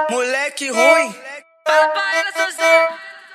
Moleque ruim. Fala pra ela, Sozinha.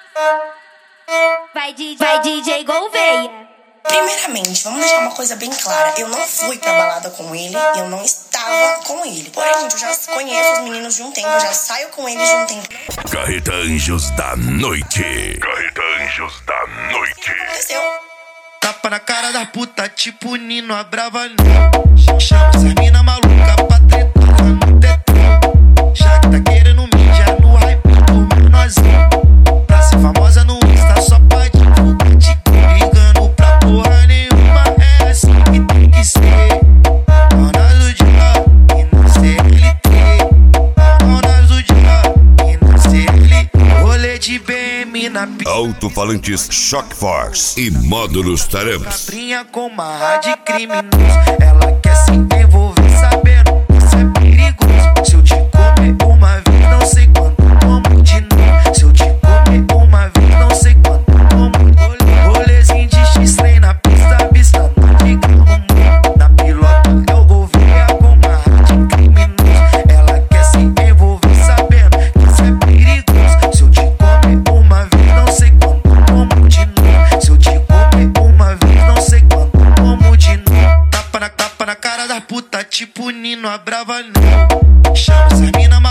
Vai DJ Gouveia. Primeiramente, vamos deixar uma coisa bem clara. Eu não fui pra balada com ele, eu não estava com ele. Porém, gente, eu já conheço os meninos de um tempo, eu já saio com eles de um tempo. Carreta Anjos da Noite. Carreta Anjos da Noite. Aconteceu. Tapa na cara da puta, tipo Nino, a brava não. Chama essas mina maluca pra tretar no tetão. Já que tá querendo mijar no hype do menorzinho. Pra ser famosa no Insta só pra divulgar, te ligando pra porra nenhuma. É assim que tem que ser. Dona do dia e na CLT. Dona do dia e na CLT. Rolê de BM na p... Alto-falantes Shock Force e módulos Taramps. Cabrinha com marra de criminoso. Ela quer se envolver sabendo que isso é perigoso. Se eu te comer uma vez, não sei quando, como de novo. Se eu te comer uma vez, não sei quando, como. Rolezinho de X-Ray na pista, vista não fica no mundo. Na pilota eu vou ver com marra de criminoso. Ela quer se envolver sabendo que isso é perigoso. Se eu te comer uma vez, não sei quando, como de novo. Se eu te comer uma vez, não sei quando, como de novo. Tapa na cara da puta, tipo Nino, a brava não. Chama essas mina maluca